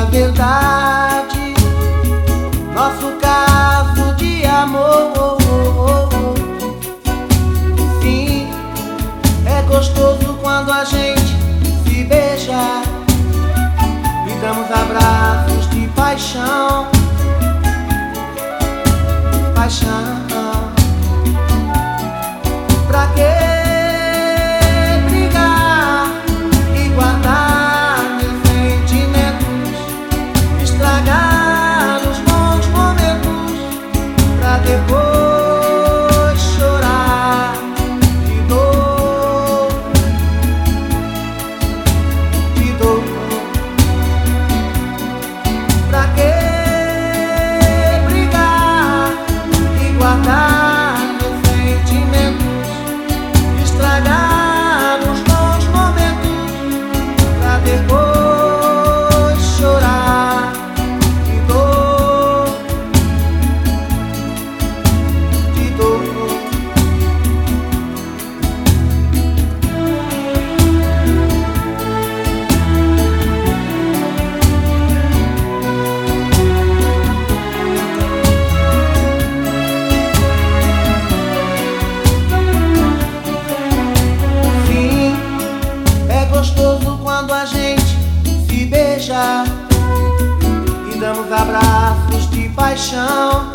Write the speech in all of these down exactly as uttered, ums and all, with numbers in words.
verdade, nosso caso de amor. Sim, é gostoso quando a gente se beija e damos abraços de paixão. Paixão. Pra que brigar e guardar meus sentimentos, estragar os bons momentos pra depois chorar de dor, de dor. Pra que brigar e guardar meus sentimentos, estragar os bons momentos pra depois chorar de dor, de dor. Sim, é gostoso quando a gente se beija e damos abraços de paixão.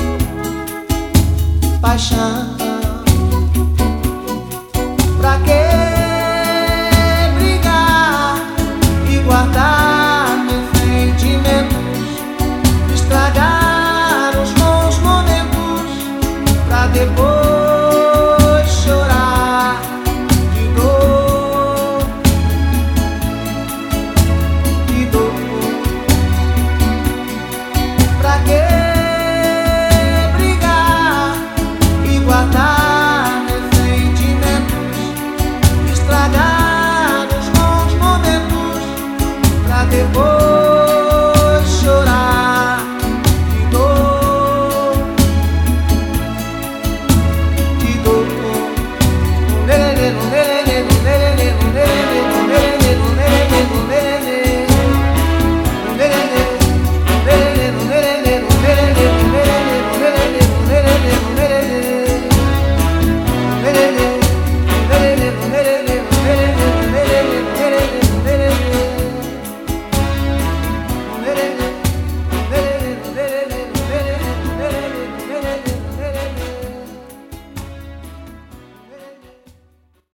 Paixão. Pra que